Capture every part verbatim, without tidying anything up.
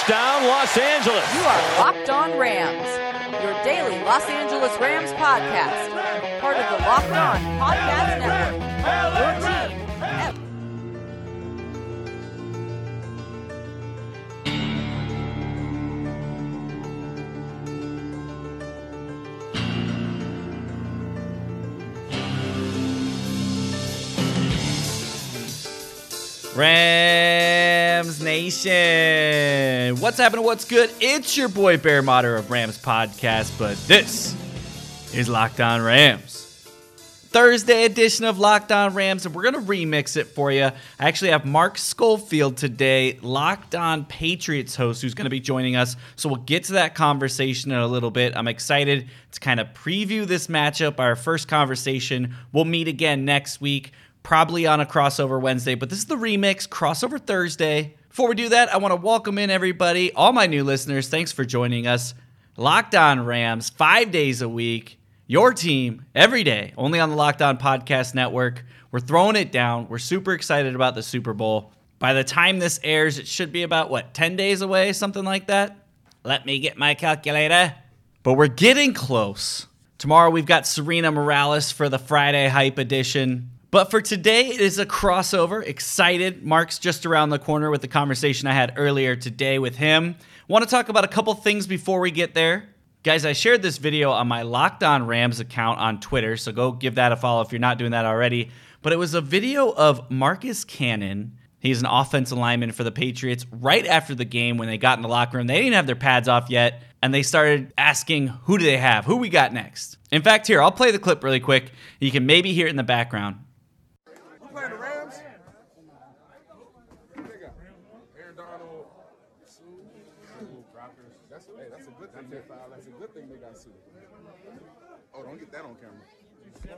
Touchdown, Los Angeles. You are Locked On Rams, your daily Los Angeles Rams podcast. Part of the Locked On Podcast Network. Your team every Rams Nation, what's happening? What's good? It's your boy Bear Motter of Rams Podcast, but this is Locked On Rams, Thursday edition of Locked On Rams, and we're gonna remix it for you. I actually have Mark Schofield today, Locked On Patriots host, who's gonna be joining us. So we'll get to that conversation in a little bit. I'm excited to kind of preview this matchup, our first conversation. We'll meet again next week, probably on a crossover Wednesday, but this is the remix, crossover Thursday. Before we do that, I want to welcome in everybody, all my new listeners. Thanks for joining us. Locked On Rams, five days a week, your team every day, only on the Locked On Podcast Network. We're throwing it down. We're super excited about the Super Bowl. By the time this airs, it should be about, what, ten days away, something like that? Let me get my calculator. But we're getting close. Tomorrow we've got Serena Morales for the Friday Hype Edition. But for today, it is a crossover. Excited. Mark's just around the corner with the conversation I had earlier today with him. Want to talk about a couple things before we get there. Guys, I shared this video on my Locked On Rams account on Twitter, so go give that a follow if you're not doing that already. But it was a video of Marcus Cannon. He's an offensive lineman for the Patriots. Right after the game when they got in the locker room, they didn't have their pads off yet, and they started asking, who do they have? Who we got next? In fact, here, I'll play the clip really quick. You can maybe hear it in the background. Playing the Rams. Aaron Donald, Sue, That's, hey, that's a good thing. That's a good thing they got Sue. Oh, don't get that on camera.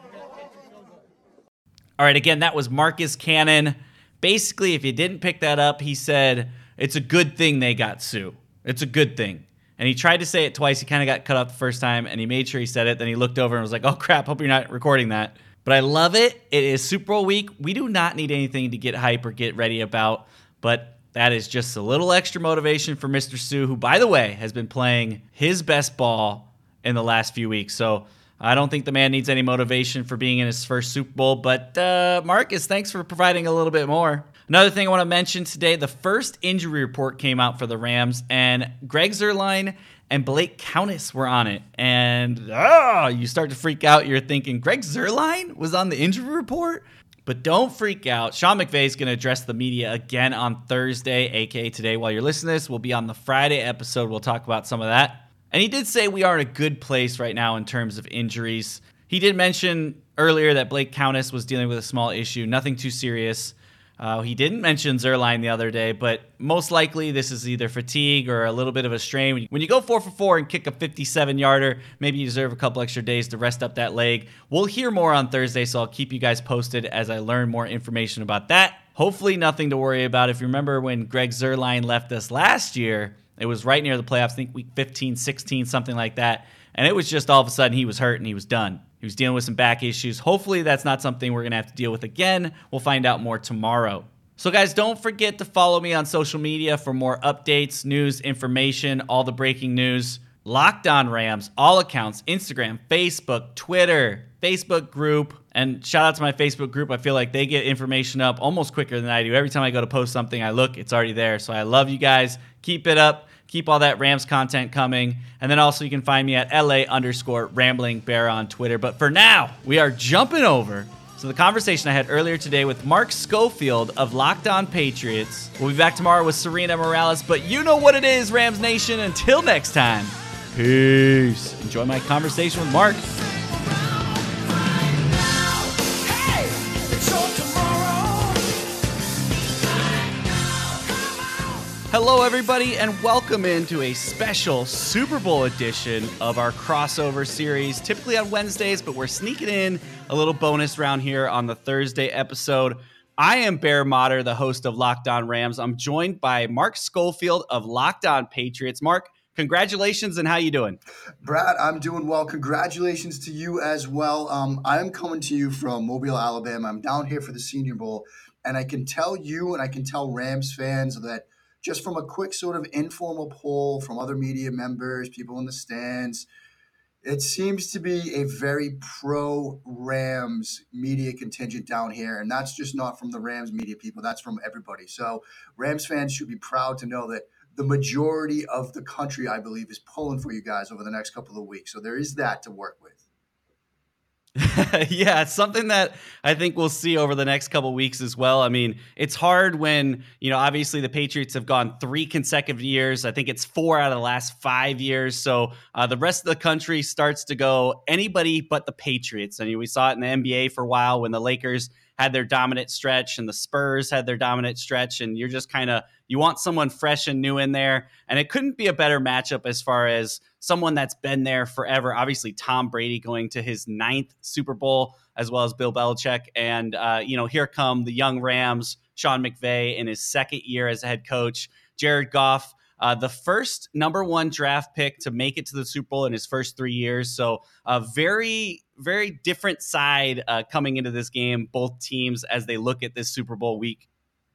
All right, again, that was Marcus Cannon. Basically, if you didn't pick that up, he said, it's a good thing they got Sue. It's a good thing. And he tried to say it twice. He kind of got cut off the first time, and he made sure he said it. Then he looked over and was like, oh, crap, hope you're not recording that. But I love it. It is Super Bowl week. We do not need anything to get hype or get ready about, but that is just a little extra motivation for Mister Sue, who, by the way, has been playing his best ball in the last few weeks. So I don't think the man needs any motivation for being in his first Super Bowl. But uh, Marcus, thanks for providing a little bit more. Another thing I want to mention today, the first injury report came out for the Rams, and Greg Zuerlein and Blake Countess were on it. And oh, you start to freak out. You're thinking, Greg Zuerlein was on the injury report? But don't freak out. Sean McVay is going to address the media again on Thursday, a k a today. While you're listening to this, we'll be on the Friday episode. We'll talk about some of that. And he did say we are in a good place right now in terms of injuries. He did mention earlier that Blake Countess was dealing with a small issue, nothing too serious. Uh, he didn't mention Zuerlein the other day, but most likely this is either fatigue or a little bit of a strain. When you go four for four and kick a fifty-seven-yarder, maybe you deserve a couple extra days to rest up that leg. We'll hear more on Thursday, so I'll keep you guys posted as I learn more information about that. Hopefully nothing to worry about. If you remember when Greg Zuerlein left us last year, it was right near the playoffs, I think week fifteen, sixteen, something like that. And it was just all of a sudden he was hurt and he was done. He was dealing with some back issues. Hopefully that's not something we're going to have to deal with again. We'll find out more tomorrow. So guys, don't forget to follow me on social media for more updates, news, information, all the breaking news. Locked On Rams, all accounts, Instagram, Facebook, Twitter, Facebook group. And shout out to my Facebook group. I feel like they get information up almost quicker than I do. Every time I go to post something, I look, it's already there. So I love you guys. Keep it up. Keep all that Rams content coming. And then also you can find me at LA underscore Rambling Bear on Twitter. But for now, we are jumping over to the conversation I had earlier today with Mark Schofield of Locked On Patriots. We'll be back tomorrow with Serena Morales. But you know what it is, Rams Nation. Until next time, peace. Enjoy my conversation with Mark. Hello, everybody, and welcome into a special Super Bowl edition of our crossover series. Typically on Wednesdays, but we're sneaking in a little bonus round here on the Thursday episode. I am Bear Motter, the host of Locked On Rams. I'm joined by Mark Schofield of Locked On Patriots. Mark, congratulations, and how you doing? Brad, I'm doing well. Congratulations to you as well. Um, I'm coming to you from Mobile, Alabama. I'm down here for the Senior Bowl, and I can tell you and I can tell Rams fans that just from a quick sort of informal poll from other media members, people in the stands, it seems to be a very pro-Rams media contingent down here, and that's just not from the Rams media people. That's from everybody. So Rams fans should be proud to know that the majority of the country, I believe, is pulling for you guys over the next couple of weeks. So there is that to work with. Yeah, it's something that I think we'll see over the next couple of weeks as well. I mean, it's hard when, you know, obviously the Patriots have gone three consecutive years. I think it's four out of the last five years. So uh, the rest of the country starts to go anybody but the Patriots. I mean, we saw it in the N B A for a while when the Lakers had their dominant stretch and the Spurs had their dominant stretch, and you're just kind of, you want someone fresh and new in there. And it couldn't be a better matchup as far as someone that's been there forever. Obviously, Tom Brady going to his ninth Super Bowl, as well as Bill Belichick. And, uh, you know, here come the young Rams, Sean McVay in his second year as a head coach, Jared Goff, Uh, the first number one draft pick to make it to the Super Bowl in his first three years. So a very, very different side uh, coming into this game, both teams, as they look at this Super Bowl week.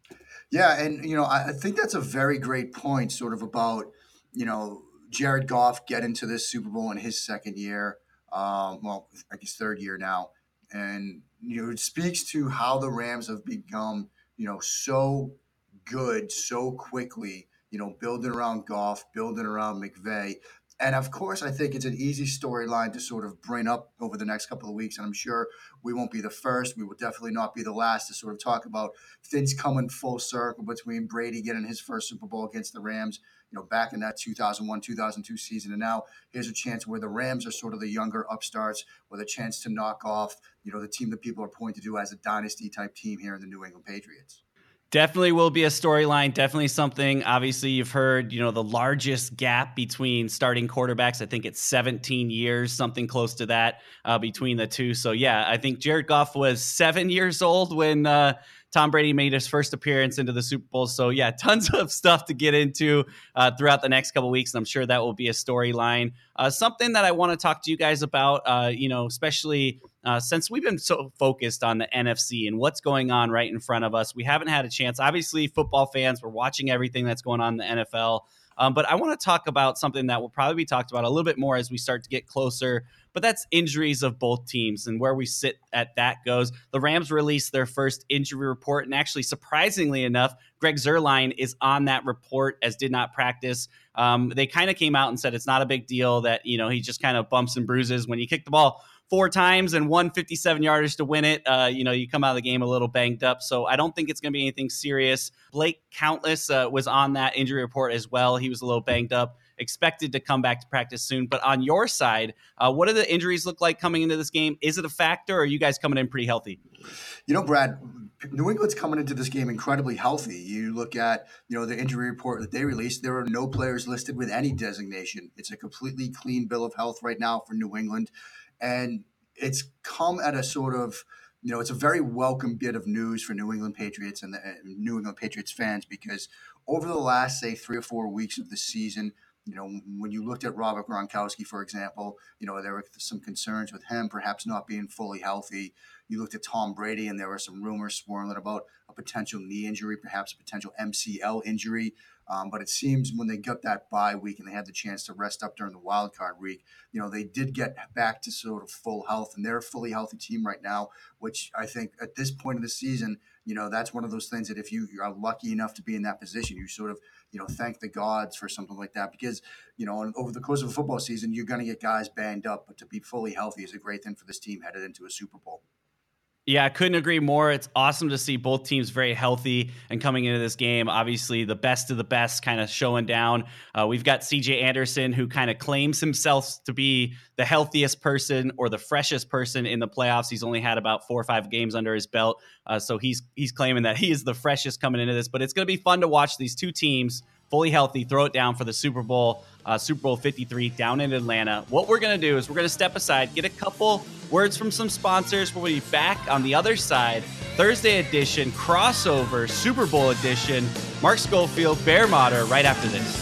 Yeah, and, you know, I, I think that's a very great point sort of about, you know, Jared Goff getting to this Super Bowl in his second year, um, well, I guess third year now. And, you know, it speaks to how the Rams have become, you know, so good so quickly, you know, building around Goff, building around McVay. And of course, I think it's an easy storyline to sort of bring up over the next couple of weeks. And I'm sure we won't be the first. We will definitely not be the last to sort of talk about things coming full circle between Brady getting his first Super Bowl against the Rams, you know, back in that two thousand one, two thousand two season. And now here's a chance where the Rams are sort of the younger upstarts with a chance to knock off, you know, the team that people are pointing to as a dynasty type team here in the New England Patriots. Definitely will be a storyline. Definitely something. Obviously, you've heard, you know, the largest gap between starting quarterbacks. I think it's seventeen years, something close to that uh, between the two. So, yeah, I think Jared Goff was seven years old when uh, Tom Brady made his first appearance into the Super Bowl. So, yeah, tons of stuff to get into uh, throughout the next couple of weeks. And I'm sure that will be a storyline. Uh, something that I want to talk to you guys about, uh, you know, especially uh, since we've been so focused on the N F C and what's going on right in front of us. We haven't had a chance. Obviously, football fans, we're watching everything that's going on in the N F L. Um, but I want to talk about something that will probably be talked about a little bit more as we start to get closer. But that's injuries of both teams and where we sit at that goes. The Rams released their first injury report. And actually, surprisingly enough, Greg Zuerlein is on that report as did not practice. Um, they kind of came out and said it's not a big deal that, you know, he just kind of bumps and bruises when you kick the ball four times and won fifty-seven yarders to win it. Uh, you know, you come out of the game a little banged up. So I don't think it's going to be anything serious. Blake Countless uh, was on that injury report as well. He was a little banged up, expected to come back to practice soon. But on your side, uh, what do the injuries look like coming into this game? Is it a factor, or are you guys coming in pretty healthy? You know, Brad, New England's coming into this game incredibly healthy. You look at, you know, the injury report that they released, there are no players listed with any designation. It's a completely clean bill of health right now for New England. And it's come at a sort of, you know, it's a very welcome bit of news for New England Patriots and the and New England Patriots fans, because over the last, say, three or four weeks of the season, you know, when you looked at Robert Gronkowski, for example, you know, there were some concerns with him perhaps not being fully healthy. You looked at Tom Brady, and there were some rumors swirling about a potential knee injury, perhaps a potential M C L injury. Um, but it seems when they got that bye week and they had the chance to rest up during the wild card week, you know, they did get back to sort of full health, and they're a fully healthy team right now, which I think at this point of the season, you know, that's one of those things that if you are lucky enough to be in that position, you sort of, you know, thank the gods for something like that, because, you know, over the course of a football season, you're going to get guys banged up, but to be fully healthy is a great thing for this team headed into a Super Bowl. Yeah, I couldn't agree more. It's awesome to see both teams very healthy and coming into this game. Obviously, the best of the best kind of showing down. Uh, we've got C J Anderson, who kind of claims himself to be the healthiest person or the freshest person in the playoffs. He's only had about four or five games under his belt. Uh, so he's he's claiming that he is the freshest coming into this. But it's going to be fun to watch these two teams fully healthy, throw it down for the Super Bowl, uh, Super Bowl fifty-three down in Atlanta. What we're going to do is we're going to step aside, get a couple words from some sponsors. We'll be back on the other side. Thursday edition, crossover, Super Bowl edition. Mark Schofield, Bear Motter, right after this.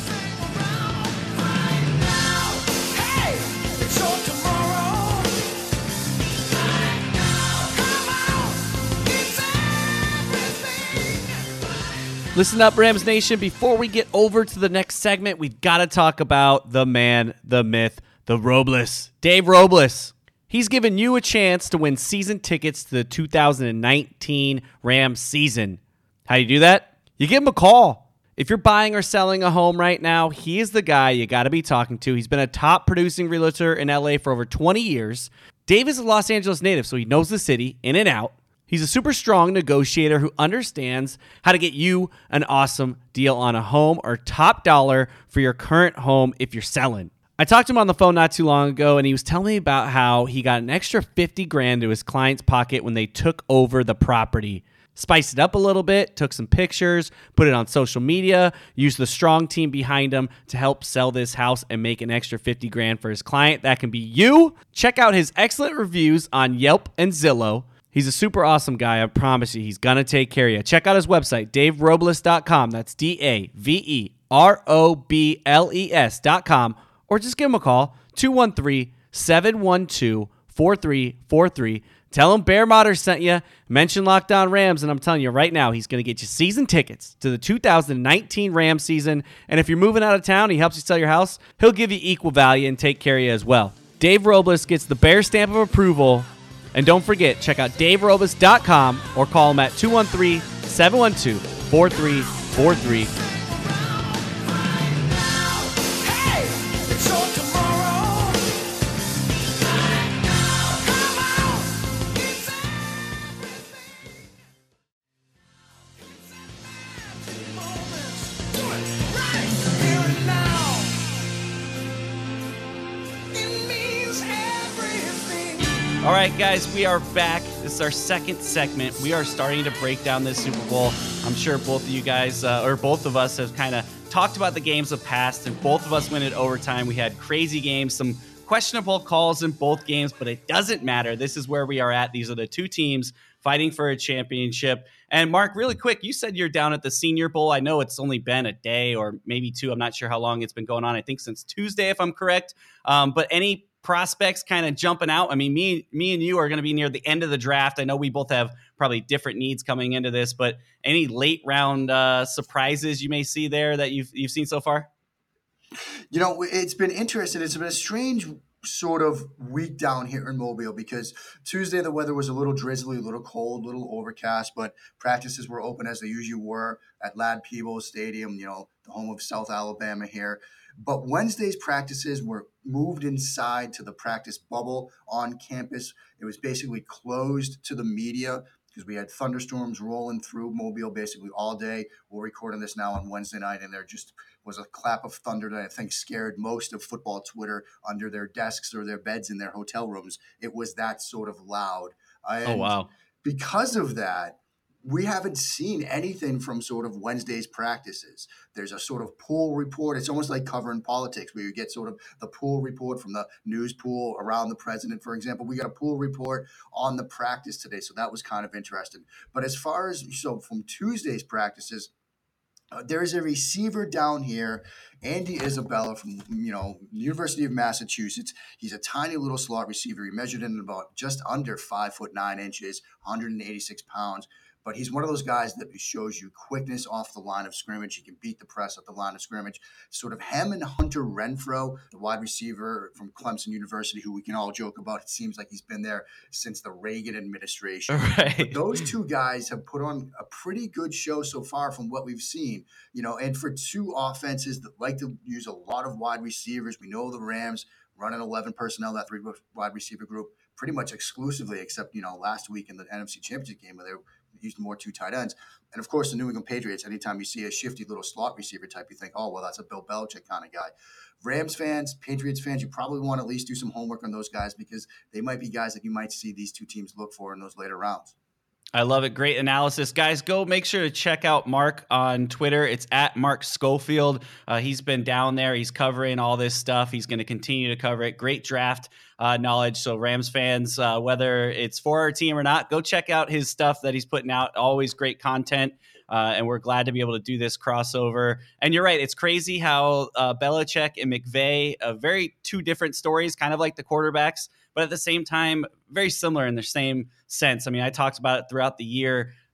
Listen up, Rams Nation. Before we get over to the next segment, we've got to talk about the man, the myth, the Robles. Dave Robles. He's given you a chance to win season tickets to the two thousand nineteen Rams season. How do you do that? You give him a call. If you're buying or selling a home right now, he is the guy you got to be talking to. He's been a top producing realtor in L A for over twenty years. Dave is a Los Angeles native, so he knows the city in and out. He's a super strong negotiator who understands how to get you an awesome deal on a home or top dollar for your current home if you're selling. I talked to him on the phone not too long ago, and he was telling me about how he got an extra fifty grand to his client's pocket when they took over the property. Spiced it up a little bit, took some pictures, put it on social media, used the strong team behind him to help sell this house and make an extra fifty grand for his client. That can be you. Check out his excellent reviews on Yelp and Zillow. He's a super awesome guy. I promise you, he's going to take care of you. Check out his website, dave robles dot com. That's D A V E R O B L E S dot com. Or just give him a call, two one three, seven one two, four three four three. Tell him Bear Motter sent you. Mention Locked On Rams, and I'm telling you right now, he's going to get you season tickets to the two thousand nineteen Rams season. And if you're moving out of town, he helps you sell your house, he'll give you equal value and take care of you as well. Dave Robles gets the Bear stamp of approval. And don't forget, check out dave robles dot com or call him at two one three, seven one two, four three four three. All right, guys, we are back. This is our second segment. We are starting to break down this Super Bowl. I'm sure both of you guys, uh, or both of us, have kind of talked about the games of past, and both of us went in overtime. We had crazy games, some questionable calls in both games, but it doesn't matter. This is where we are at. These are the two teams fighting for a championship. And Mark, really quick, you said you're down at the Senior Bowl. I know it's only been a day or maybe two. I'm not sure how long it's been going on. I think since Tuesday, if I'm correct. Um, but any prospects kind of jumping out? I mean, me, me and you are going to be near the end of the draft. I know we both have probably different needs coming into this, but any late round uh, surprises you may see there that you've you've seen so far? You know, it's been interesting. It's been a strange sort of week down here in Mobile because Tuesday the weather was a little drizzly, a little cold, a little overcast, but practices were open as they usually were at Ladd Peebles Stadium, you know, the home of South Alabama here. But Wednesday's practices were moved inside to the practice bubble on campus. It was basically closed to the media because we had thunderstorms rolling through Mobile basically all day. We're recording this now on Wednesday night, and there just was a clap of thunder that I think scared most of football Twitter under their desks or their beds in their hotel rooms. It was that sort of loud. And oh, wow. Because of that, we haven't seen anything from sort of Wednesday's practices. There's a sort of pool report. It's almost like covering politics where you get sort of the pool report from the news pool around the president, for example. We got a pool report on the practice today, so that was kind of interesting. But as far as, so from Tuesday's practices, uh, there is a receiver down here, Andy Isabella from, you know, University of Massachusetts. He's a tiny little slot receiver. He measured in about just under five foot nine inches, one hundred eighty-six pounds. But he's one of those guys that shows you quickness off the line of scrimmage. He can beat the press at the line of scrimmage. Sort of him and Hunter Renfrow, the wide receiver from Clemson University, who we can all joke about. It seems like he's been there since the Reagan administration. Right. But those two guys have put on a pretty good show so far from what we've seen. You know, and for two offenses that like to use a lot of wide receivers, we know the Rams running eleven personnel, that three wide receiver group, pretty much exclusively, except, you know, last week in the N F C Championship game where they used more two tight ends. And of course, the New England Patriots, anytime you see a shifty little slot receiver type, you think, oh, well, that's a Bill Belichick kind of guy. Rams fans, Patriots fans, you probably want to at least do some homework on those guys because they might be guys that you might see these two teams look for in those later rounds. I love it. Great analysis. Guys, go make sure to check out Mark on Twitter. It's at Mark Schofield. Uh, he's been down there. He's covering all this stuff. He's going to continue to cover it. Great draft uh, knowledge. So Rams fans, uh, whether it's for our team or not, go check out his stuff that he's putting out. Always great content. Uh, and we're glad to be able to do this crossover. And you're right. It's crazy how uh, Belichick and McVay, uh, very two different stories, kind of like the quarterbacks, but at the same time, very similar in the same sense. I mean, I talked about it throughout the year.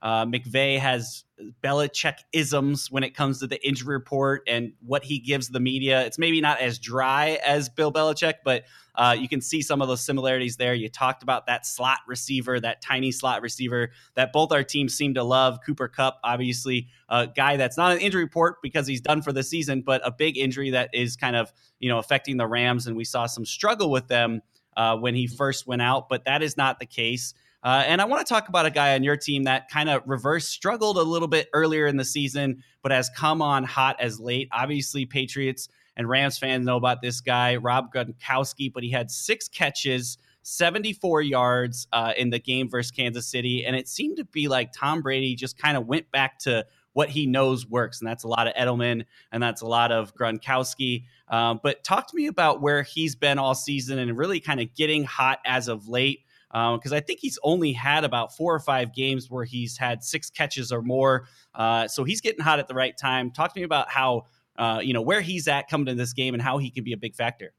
Uh, McVay has Belichick-isms when it comes to the injury report and what he gives the media. It's maybe not as dry as Bill Belichick, but uh, you can see some of those similarities there. You talked about that slot receiver, that tiny slot receiver that both our teams seem to love. Cooper Kupp, obviously, a guy that's not an injury report because he's done for the season, but a big injury that is kind of, you know, affecting the Rams, and we saw some struggle with them uh, when he first went out, but that is not the case. Uh, and I want to talk about a guy on your team that kind of reverse struggled a little bit earlier in the season, but has come on hot as late. Obviously, Patriots and Rams fans know about this guy, Rob Gronkowski, but he had six catches, seventy-four yards uh, in the game versus Kansas City. And it seemed to be like Tom Brady just kind of went back to what he knows works. And that's a lot of Edelman, and that's a lot of Gronkowski. Um, but talk to me about where he's been all season and really kind of getting hot as of late. Because um, I think he's only had about four or five games where he's had six catches or more. Uh, so he's getting hot at the right time. Talk to me about how, uh, you know, where he's at coming to this game and how he can be a big factor.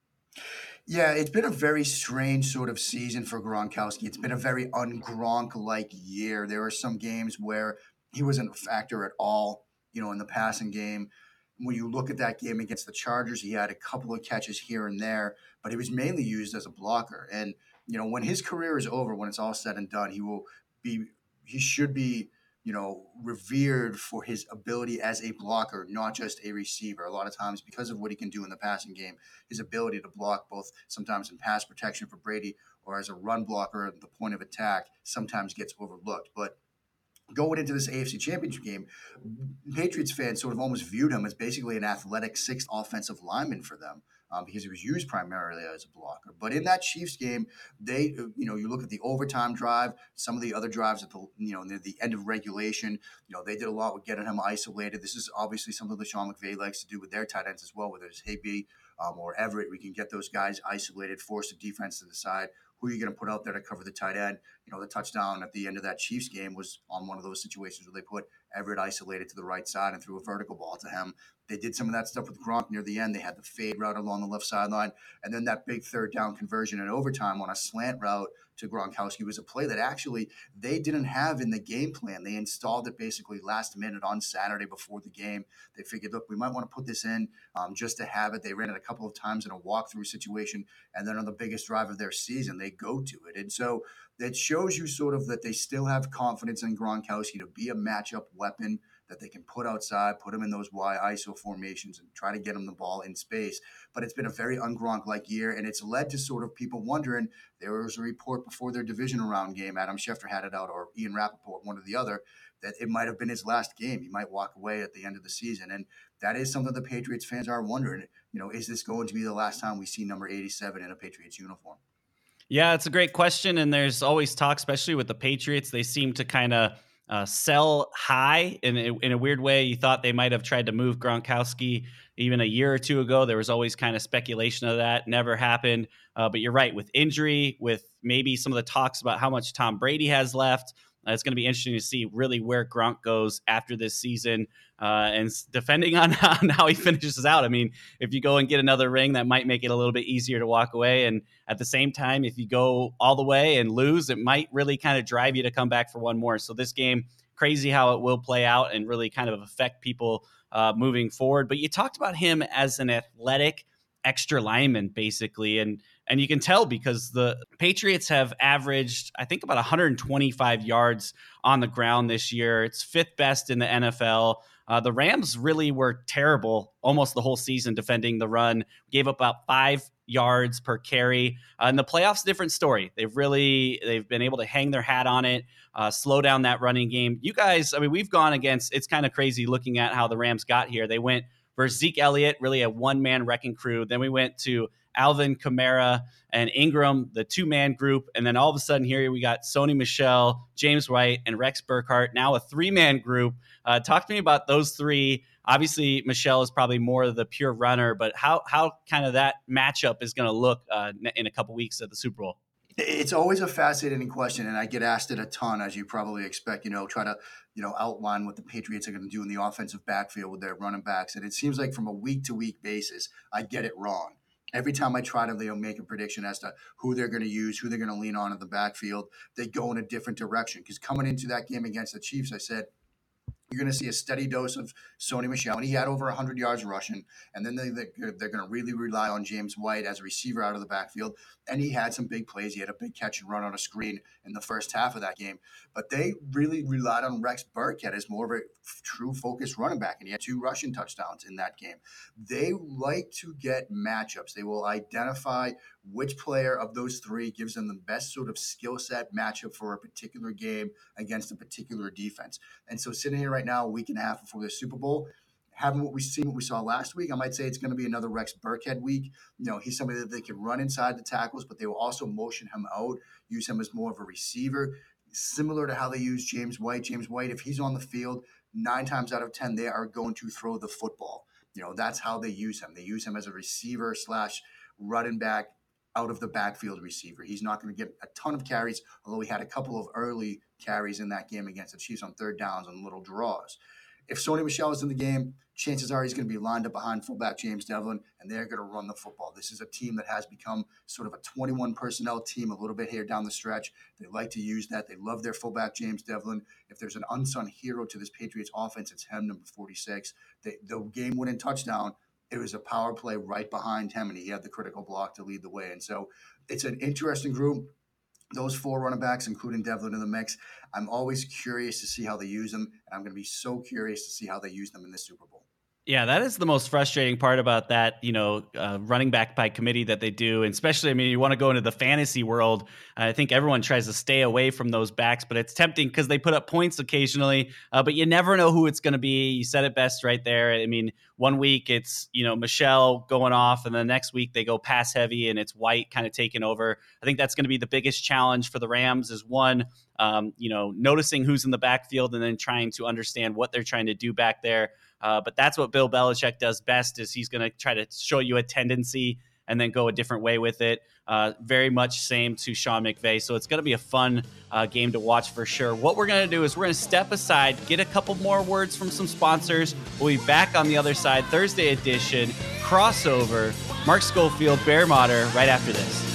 Yeah, it's been a very strange sort of season for Gronkowski. It's been a very un-Gronk-like year. There are some games where he wasn't a factor at all, you know, in the passing game. When you look at that game against the Chargers, he had a couple of catches here and there, but he was mainly used as a blocker. And you know, when his career is over, when it's all said and done, he will be, he should be, you know, revered for his ability as a blocker, not just a receiver. A lot of times, because of what he can do in the passing game, his ability to block both sometimes in pass protection for Brady or as a run blocker at the point of attack sometimes gets overlooked. But going into this A F C Championship game, Patriots fans sort of almost viewed him as basically an athletic sixth offensive lineman for them. Um, because he was used primarily as a blocker. But in that Chiefs game, they, you know, you look at the overtime drive, some of the other drives at the, you know, near the end of regulation, you know, they did a lot with getting him isolated. This is obviously something that Sean McVay likes to do with their tight ends as well, whether it's Higbee um, or Everett. We can get those guys isolated, force the defense to decide who you're going to put out there to cover the tight end. You know, the touchdown at the end of that Chiefs game was on one of those situations where they put Everett isolated to the right side and threw a vertical ball to him. They did some of that stuff with Gronk near the end. They had the fade route along the left sideline. And then that big third down conversion in overtime on a slant route to Gronkowski was a play that actually they didn't have in the game plan. They installed it basically last minute on Saturday before the game. They figured, look, we might want to put this in um, just to have it. They ran it a couple of times in a walkthrough situation. And then on the biggest drive of their season, they go to it. And so that shows you sort of that they still have confidence in Gronkowski to be a matchup weapon that they can put outside, put him in those Y I S O formations and try to get him the ball in space. But it's been a very un-Gronk-like year, and it's led to sort of people wondering. There was a report before their divisional round game, Adam Schefter had it out, or Ian Rappaport, one or the other, that it might have been his last game. He might walk away at the end of the season. And that is something the Patriots fans are wondering. You know, is this going to be the last time we see number eighty-seven in a Patriots uniform? Yeah, it's a great question. And there's always talk, especially with the Patriots. They seem to kind of uh, sell high in a, in a weird way. You thought they might have tried to move Gronkowski even a year or two ago. There was always kind of speculation of that. Never happened. Uh, but you're right. With injury, with maybe some of the talks about how much Tom Brady has left, Uh, it's going to be interesting to see really where Gronk goes after this season, uh, and depending on, on how he finishes out. I mean, if you go and get another ring, that might make it a little bit easier to walk away. And at the same time, if you go all the way and lose, it might really kind of drive you to come back for one more. So this game, crazy how it will play out and really kind of affect people uh, moving forward. But you talked about him as an athletic extra lineman, basically. And And you can tell because the Patriots have averaged, I think, about one hundred twenty-five yards on the ground this year. It's fifth best in the N F L. Uh, the Rams really were terrible almost the whole season defending the run. Gave up about five yards per carry. Uh, in the playoffs, different story. They've really, they've been able to hang their hat on it, uh, slow down that running game. You guys, I mean, we've gone against, it's kind of crazy looking at how the Rams got here. They went versus Zeke Elliott, really a one-man wrecking crew. Then we went to Alvin Kamara and Ingram, the two-man group. And then all of a sudden here we got Sony Michel, James White, and Rex Burkhardt, now a three-man group. Uh, talk to me about those three. Obviously, Michel is probably more of the pure runner, but how how kind of that matchup is going to look uh, in a couple weeks at the Super Bowl? It's always a fascinating question, and I get asked it a ton, as you probably expect. You know, try to, you know, outline what the Patriots are going to do in the offensive backfield with their running backs. And it seems like from a week-to-week basis, I get it wrong. Every time I try to you know, make a prediction as to who they're going to use, who they're going to lean on in the backfield, they go in a different direction. Because coming into that game against the Chiefs, I said, you're going to see a steady dose of Sony Michel, and he had over one hundred yards rushing. And then they, they, they're going to really rely on James White as a receiver out of the backfield. And he had some big plays. He had a big catch and run on a screen in the first half of that game. But they really relied on Rex Burkhead as more of a true focused running back, and he had two rushing touchdowns in that game. They like to get matchups. They will identify which player of those three gives them the best sort of skill set matchup for a particular game against a particular defense. And so sitting here right now, a week and a half before the Super Bowl, having what we seen, what we saw last week, I might say it's going to be another Rex Burkhead week. You know, he's somebody that they can run inside the tackles, but they will also motion him out, use him as more of a receiver, similar to how they use James White. James White, if he's on the field, nine times out of ten, they are going to throw the football. You know, that's how they use him. They use him as a receiver slash running back, out of the backfield receiver. He's not going to get a ton of carries, although he had a couple of early carries in that game against the Chiefs on third downs on little draws. If Sony Michel is in the game, chances are he's going to be lined up behind fullback James Devlin, and they're going to run the football. This is a team that has become sort of a twenty-one personnel team a little bit here down the stretch. They like to use that. They love their fullback James Devlin. If there's an unsung hero to this Patriots offense, it's him, number forty-six. They, the game-winning touchdown, it was a power play right behind him, and he had the critical block to lead the way. And so it's an interesting group. Those four running backs, including Devlin in the mix, I'm always curious to see how they use them, and I'm going to be so curious to see how they use them in the Super Bowl. Yeah, that is the most frustrating part about that, you know, uh, running back by committee that they do. And especially, I mean, you want to go into the fantasy world. I think everyone tries to stay away from those backs, but it's tempting because they put up points occasionally, uh, but you never know who it's going to be. You said it best right there. I mean, one week it's, you know, Michelle going off, and the next week they go pass heavy and it's White kind of taking over. I think that's going to be the biggest challenge for the Rams is one, um, you know, noticing who's in the backfield and then trying to understand what they're trying to do back there. Uh, but that's what Bill Belichick does best is he's going to try to show you a tendency and then go a different way with it. Uh, very much same to Sean McVay. So it's going to be a fun uh, game to watch for sure. What we're going to do is we're going to step aside, get a couple more words from some sponsors. We'll be back on the other side, Thursday edition, crossover, Mark Schofield, Bear Motter, right after this.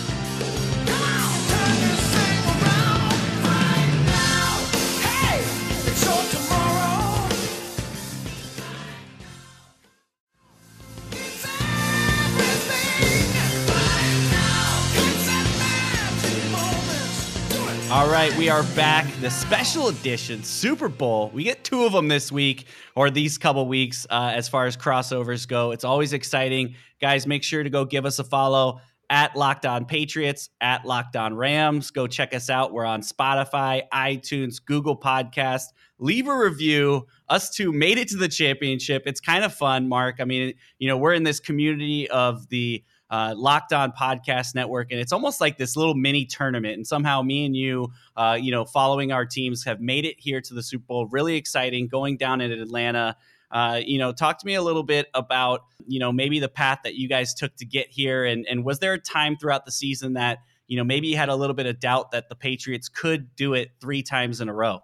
All right, we are back. The special edition Super Bowl. We get two of them this week or these couple weeks uh, as far as crossovers go. It's always exciting. Guys, make sure to go give us a follow at Locked On Patriots, at Locked On Rams. Go check us out. We're on Spotify, iTunes, Google Podcast. Leave a review. Us two made it to the championship. It's kind of fun, Mark. I mean, you know, we're in this community of the Uh, Locked On Podcast Network, and it's almost like this little mini tournament. And somehow, me and you, uh, you know, following our teams, have made it here to the Super Bowl. Really exciting, going down in Atlanta. Uh, you know, talk to me a little bit about, you know, maybe the path that you guys took to get here, and and was there a time throughout the season that, you know, maybe you had a little bit of doubt that the Patriots could do it three times in a row?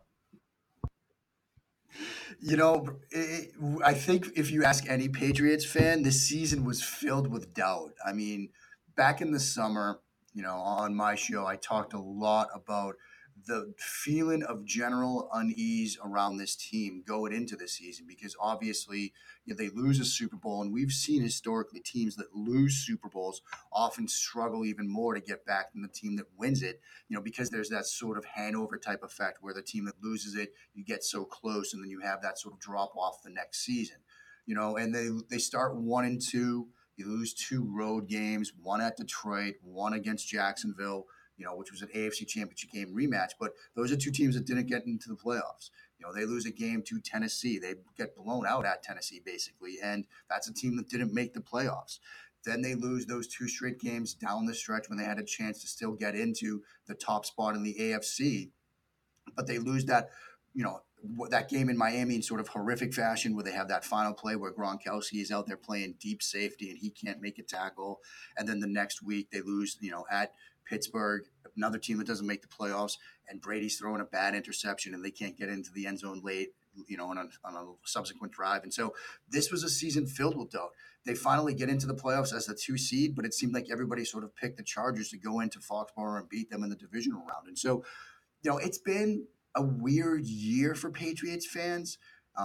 You know, it, I think if you ask any Patriots fan, this season was filled with doubt. I mean, back in the summer, you know, on my show, I talked a lot about the feeling of general unease around this team going into the season because obviously, you know, they lose a Super Bowl, and we've seen historically teams that lose Super Bowls often struggle even more to get back than the team that wins it, you know, because there's that sort of hangover type effect where the team that loses it, you get so close and then you have that sort of drop off the next season, you know, and they, they start one and two, you lose two road games, one at Detroit, one against Jacksonville, you know, which was an A F C Championship game rematch. But those are two teams that didn't get into the playoffs. You know, they lose a game to Tennessee. They get blown out at Tennessee, basically. And that's a team that didn't make the playoffs. Then they lose those two straight games down the stretch when they had a chance to still get into the top spot in the A F C. But they lose that, you know, that game in Miami in sort of horrific fashion where they have that final play where Gronkowski is out there playing deep safety and he can't make a tackle. And then the next week they lose, you know, at Pittsburgh, another team that doesn't make the playoffs, and Brady's throwing a bad interception and they can't get into the end zone late you know, on a, on a subsequent drive. And so this was a season filled with doubt. They finally get into the playoffs as the two seed, but it seemed like everybody sort of picked the Chargers to go into Foxborough and beat them in the divisional round. And so, you know, it's been a weird year for Patriots fans.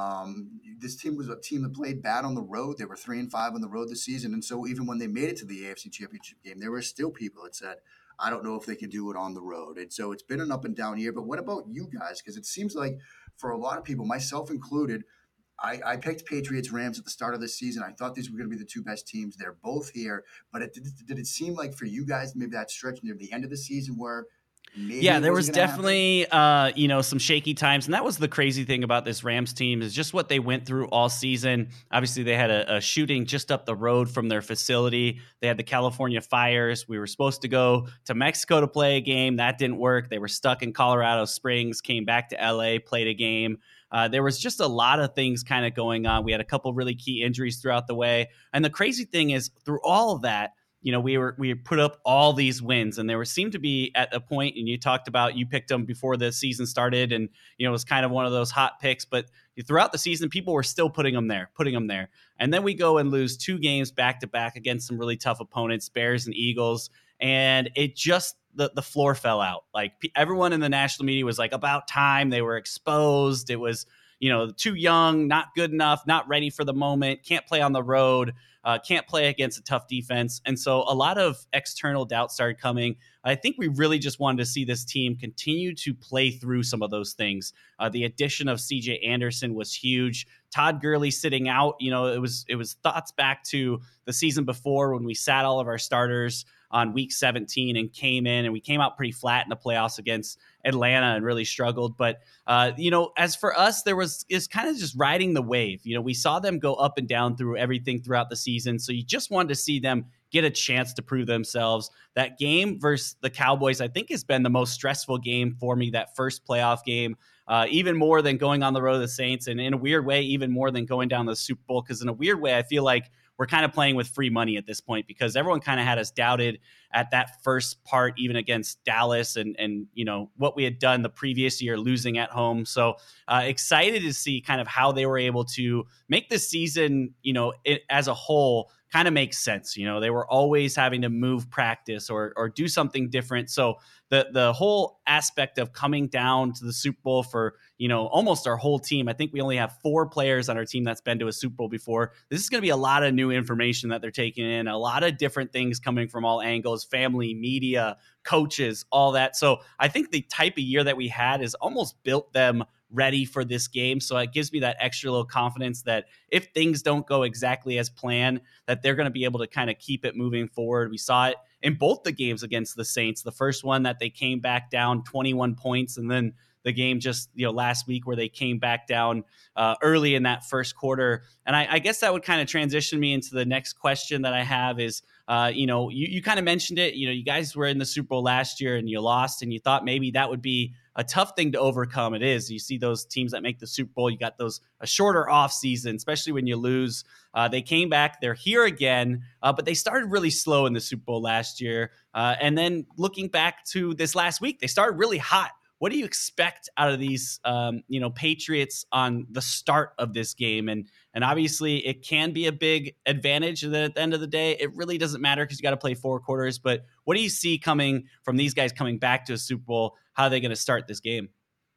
Um, this team was a team that played bad on the road. They were three and five on the road this season. And so even when they made it to the A F C Championship game, there were still people that said, I don't know if they can do it on the road. And so it's been an up and down year. But what about you guys? Because it seems like for a lot of people, myself included, I, I picked Patriots Rams at the start of the season. I thought these were going to be the two best teams. They're both here. But it, did, did it seem like for you guys, maybe that stretch near the end of the season where maybe yeah, there it was wasn't gonna definitely, uh, you know, some shaky times. And that was the crazy thing about this Rams team is just what they went through all season. Obviously, they had a, a shooting just up the road from their facility. They had the California fires. We were supposed to go to Mexico to play a game. That didn't work. They were stuck in Colorado Springs, came back to L A, played a game. Uh, there was just a lot of things kind of going on. We had a couple really key injuries throughout the way. And the crazy thing is, through all of that, you know, we were we put up all these wins, and there were, seemed to be at a point, and you talked about you picked them before the season started, and you know it was kind of one of those hot picks. But throughout the season, people were still putting them there, putting them there, and then we go and lose two games back to back against some really tough opponents, Bears and Eagles, and it just the the floor fell out. Like everyone in the national media was like, about time, they were exposed. It was, you know, too young, not good enough, not ready for the moment, can't play on the road. Uh, can't play against a tough defense. And so a lot of external doubt started coming. I think we really just wanted to see this team continue to play through some of those things. Uh, the addition of C J Anderson was huge. Todd Gurley sitting out, you know, it was it was thoughts back to the season before when we sat all of our starters on week seventeen and came in, and we came out pretty flat in the playoffs against Atlanta and really struggled. But, uh, you know, as for us, there was is kind of just riding the wave. You know, we saw them go up and down through everything throughout the season. So you just wanted to see them get a chance to prove themselves. That game versus the Cowboys, I think, has been the most stressful game for me, that first playoff game, uh, even more than going on the road to the Saints. And in a weird way, even more than going down the Super Bowl, because in a weird way, I feel like we're kind of playing with free money at this point because everyone kind of had us doubted at that first part, even against Dallas and, and you know, what we had done the previous year, losing at home. So uh, excited to see kind of how they were able to make this season, you know, it, as a whole, kind of makes sense. You know, they were always having to move practice or or do something different. So the the whole aspect of coming down to the Super Bowl for, you know, almost our whole team. I think we only have four players on our team that's been to a Super Bowl before. This is going to be a lot of new information that they're taking in, a lot of different things coming from all angles, family, media, coaches, all that. So I think the type of year that we had is almost built them ready for this game. So it gives me that extra little confidence that if things don't go exactly as planned, that they're going to be able to kind of keep it moving forward. We saw it in both the games against the Saints. The first one that they came back down twenty-one points, and then the game just, you know, last week where they came back down uh, early in that first quarter. And I, I guess that would kind of transition me into the next question that I have is, uh, you know, you, you kind of mentioned it, you know, you guys were in the Super Bowl last year and you lost, and you thought maybe that would be a tough thing to overcome. It is. You see those teams that make the Super Bowl, you got those a shorter off season, especially when you lose. Uh, they came back, they're here again, uh, but they started really slow in the Super Bowl last year. Uh, and then looking back to this last week, they started really hot. What do you expect out of these, um, you know, Patriots on the start of this game? And and obviously it can be a big advantage. And then at the end of the day, it really doesn't matter because you got to play four quarters. But what do you see coming from these guys coming back to a Super Bowl? How are they going to start this game?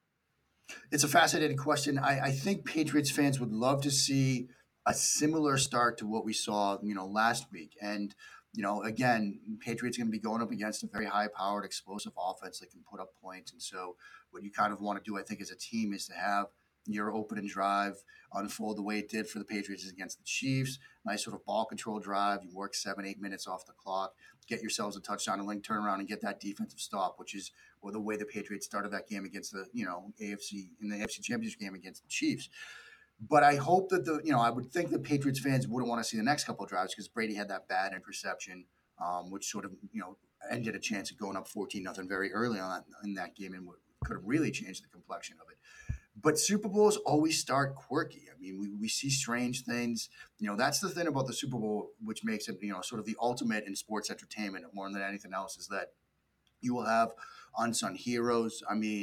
It's a fascinating question. I, I think Patriots fans would love to see a similar start to what we saw, you know, last week. And you know, again, Patriots going to be going up against a very high-powered, explosive offense that can put up points. And so what you kind of want to do, I think, as a team is to have your opening drive unfold the way it did for the Patriots against the Chiefs. Nice sort of ball control drive. You work seven, eight minutes off the clock, get yourselves a touchdown and then turn around and get that defensive stop, which is well, the way the Patriots started that game against the, you know, A F C in the A F C Championship game against the Chiefs. But I hope that the, you know, I would think that Patriots fans wouldn't want to see the next couple of drives because Brady had that bad interception, um, which sort of, you know, ended a chance of going up fourteen nothing very early on in that game and could have really changed the complexion of it. But Super Bowls always start quirky. I mean, we, we see strange things. You know, that's the thing about the Super Bowl, which makes it, you know, sort of the ultimate in sports entertainment more than anything else, is that you will have unsung heroes. I mean,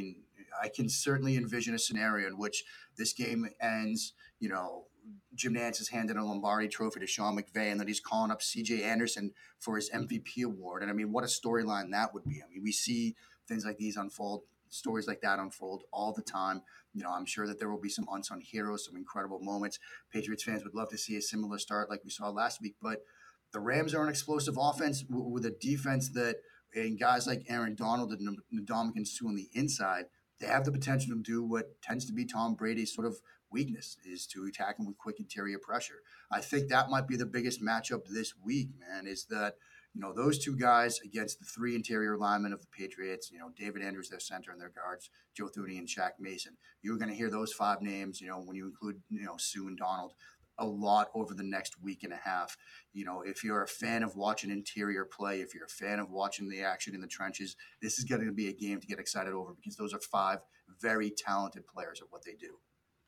I can certainly envision a scenario in which this game ends, you know, Jim Nantz is handing a Lombardi trophy to Sean McVay, and then he's calling up C J Anderson for his M V P award. And I mean, what a storyline that would be. I mean, we see things like these unfold, stories like that unfold all the time. You know, I'm sure that there will be some unsung heroes, some incredible moments. Patriots fans would love to see a similar start like we saw last week, but the Rams are an explosive offense with a defense that, and guys like Aaron Donald and Ndamukong Suh on the inside, they have the potential to do what tends to be Tom Brady's sort of weakness, is to attack him with quick interior pressure. I think that might be the biggest matchup this week, man, is that, you know, those two guys against the three interior linemen of the Patriots, you know, David Andrews, their center, and their guards, Joe Thuney and Shaq Mason. You're going to hear those five names, you know, when you include, you know, Suh and Donald, a lot over the next week and a half. You know, if you're a fan of watching interior play, if you're a fan of watching the action in the trenches, this is going to be a game to get excited over, because those are five very talented players at what they do.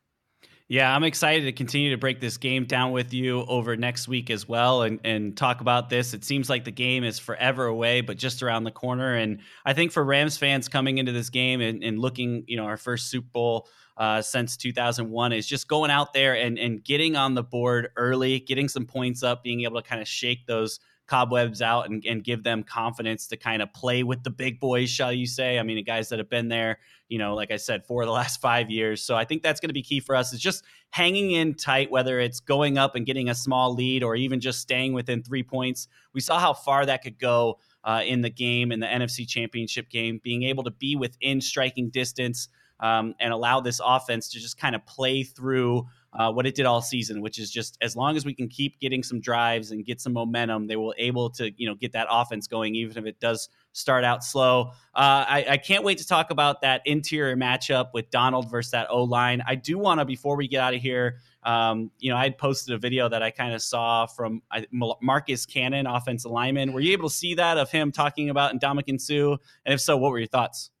Yeah, I'm excited to continue to break this game down with you over next week as well, and, and talk about this. It seems like the game is forever away, but just around the corner. And I think for Rams fans coming into this game and, and looking, you know, our first Super Bowl uh, since two thousand one is just going out there and, and getting on the board early, getting some points up, being able to kind of shake those cobwebs out and, and give them confidence to kind of play with the big boys, shall you say. I mean, the guys that have been there, you know, like I said, for the last five years. So I think that's going to be key for us, is just hanging in tight, whether it's going up and getting a small lead or even just staying within three points. We saw how far that could go uh, in the game, in the N F C Championship game, being able to be within striking distance um, and allow this offense to just kind of play through Uh, what it did all season, which is just, as long as we can keep getting some drives and get some momentum, they will able to, you know, get that offense going, even if it does start out slow. Uh, I, I can't wait to talk about that interior matchup with Donald versus that O-line. I do want to, before we get out of here, um, you know, I had posted a video that I kind of saw from I, Marcus Cannon, offensive lineman. Were you able to see that, of him talking about Ndamukong Suh? And if so, what were your thoughts?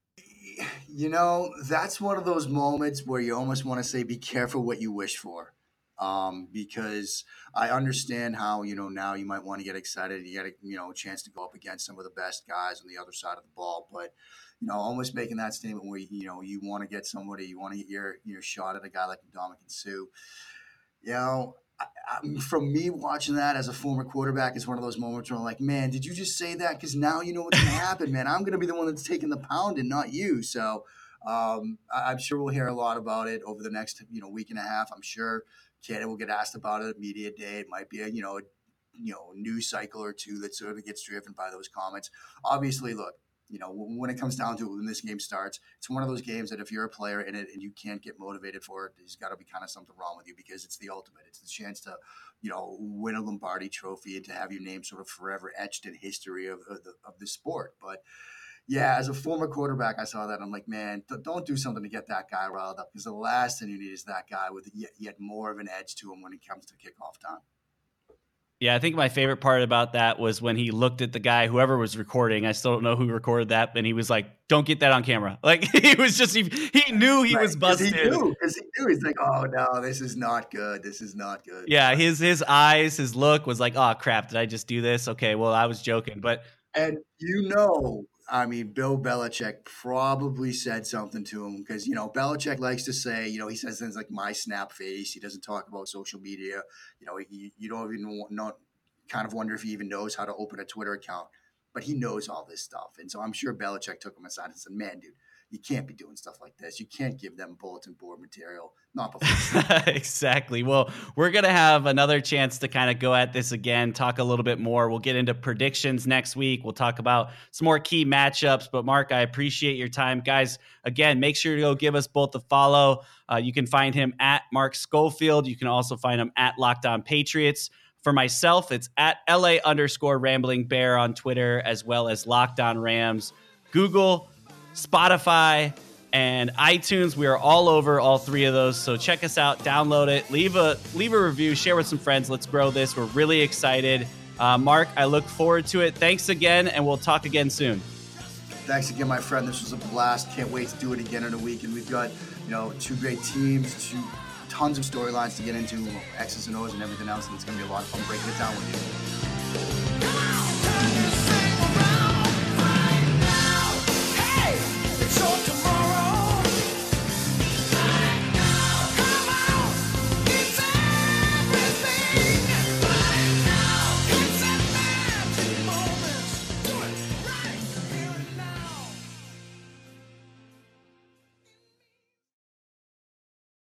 You know, that's one of those moments where you almost want to say, be careful what you wish for. Um, because I understand how, you know, now you might want to get excited. You get a, you know, a chance to go up against some of the best guys on the other side of the ball. But, you know, almost making that statement where, you know, you want to get somebody, you want to get your, your shot at a guy like Ndamukong Suh. You know, I, I, from me watching that as a former quarterback, is one of those moments where I'm like, man, did you just say that? Because now you know what's going to happen, man. I'm going to be the one that's taking the pound and not you. So um, I, I'm sure we'll hear a lot about it over the next, you know, week and a half. I'm sure Cannon will get asked about it at media day. It might be a, you know, a, you know, news cycle or two that sort of gets driven by those comments. Obviously, look, you know, when it comes down to it, when this game starts, it's one of those games that if you're a player in it and you can't get motivated for it, there's got to be kind of something wrong with you, because it's the ultimate. It's the chance to, you know, win a Lombardi trophy and to have your name sort of forever etched in history of, of, the, of the sport. But yeah, as a former quarterback, I saw that. I'm like, man, th- don't do something to get that guy riled up, because the last thing you need is that guy with yet, yet more of an edge to him when it comes to kickoff time. Yeah, I think my favorite part about that was when he looked at the guy, whoever was recording. I still don't know who recorded that, and he was like, "Don't get that on camera." Like, he was just, he, he knew he right, was busted. He knew, because he knew. He's like, "Oh no, this is not good. This is not good." Yeah, his his eyes, his look was like, "Oh crap, did I just do this?" Okay, well, I was joking, but and you know, I mean, Bill Belichick probably said something to him, because, you know, Belichick likes to say, you know, he says things like "my snap face." He doesn't talk about social media. You know, he, you don't even not kind of wonder if he even knows how to open a Twitter account, but he knows all this stuff. And so I'm sure Belichick took him aside and said, "Man, dude, you can't be doing stuff like this. You can't give them bulletin board material. Not before." Exactly. Well, we're going to have another chance to kind of go at this again, talk a little bit more. We'll get into predictions next week. We'll talk about some more key matchups. But Mark, I appreciate your time. Guys, again, make sure to go give us both a follow. Uh, you can find him at Mark Schofield. You can also find him at Locked On Patriots. For myself, it's at L A underscore Rambling Bear on Twitter, as well as Locked On Rams. Google, Spotify, and iTunes. We are all over all three of those. So check us out, download it, leave a leave a review, share with some friends. Let's grow this. We're really excited. Uh, Mark, I look forward to it. Thanks again, and we'll talk again soon. Thanks again, my friend. This was a blast. Can't wait to do it again in a week. And we've got, you know, two great teams, two tons of storylines to get into, X's and O's and everything else. And it's going to be a lot of fun breaking it down with you.